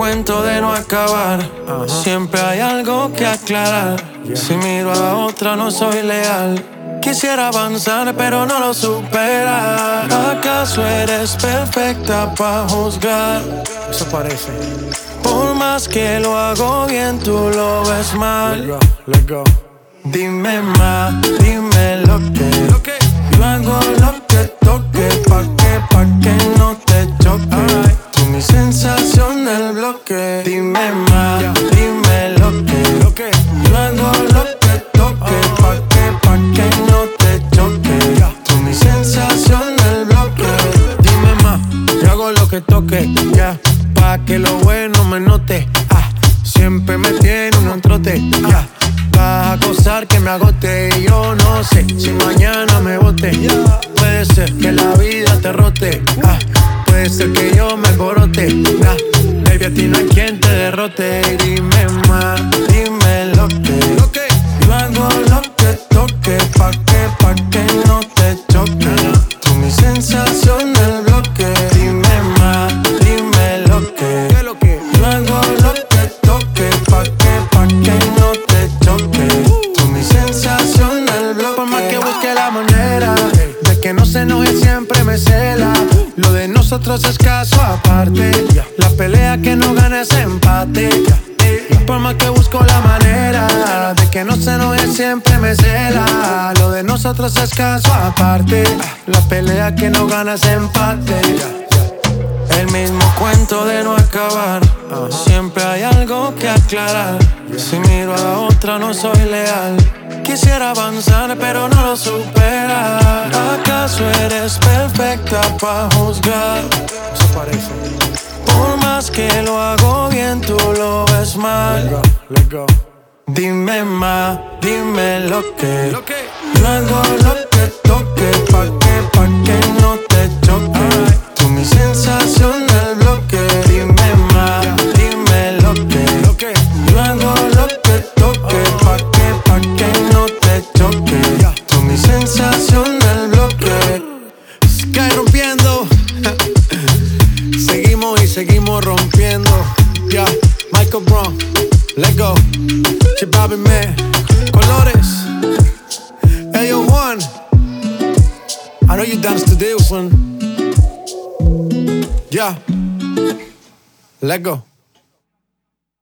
cuento de no acabar. Siempre hay algo que aclarar. Si miro a otra no soy leal. Quisiera avanzar pero no lo supera. ¿Acaso eres perfecta para juzgar? Eso parece. Por más que lo hago bien, tú lo ves mal. Let go. Dime más, dime lo que yo hago lo que toque, pa' que no te choque. Tú mi sensación del bloque. Dime más, dime lo que yo hago lo que toque, pa' que no te choque. Tú mi sensación del bloque. Dime más, yo hago lo que toque, ya, pa' que lo bueno me note. Siempre me tiene un trote, ya. Vas a acosar que me agote y yo no sé si mañana me bote. Puede ser que la vida te rote, puede ser que yo me alborote. Baby, a ti no hay quien te derrote. Dime más, dime lo que yo hago lo que toque, pa' que no te choque. Tú mi sensación del bloque. Dime más, dime lo que yo hago lo que toque, pa' que no te choque. Tú mi sensación del bloque. Por más que busque la manera de que no se enoje, siempre me cela. Lo de nosotros es caso aparte. La pelea que no gana es empate. Por más que busco la manera de que no se enoje, siempre me cela. Lo de nosotros es caso aparte. La pelea que no gana es empate. El mismo cuento de no acabar. Siempre hay algo que aclarar. Si miro a otra no soy leal. Quisiera avanzar pero no lo supera. ¿Acaso eres perfecta para juzgar? Eso parece. Por más que lo hago bien, tú lo ves mal. Let go. Dime más, dime lo que yo hago lo que toque, pa' que no te choque. Tú mi sensación del bloque. Dime más, dime lo que yo hago lo que toque, pa' que no te choque. Tú mi sensación del bloque. Sky rompiendo. Seguimos y seguimos rompiendo. Yeah, Michael Brown, let go. Chibabi Man, Colores. Ayo Juan, I know you dance to this one. Yeah, let go.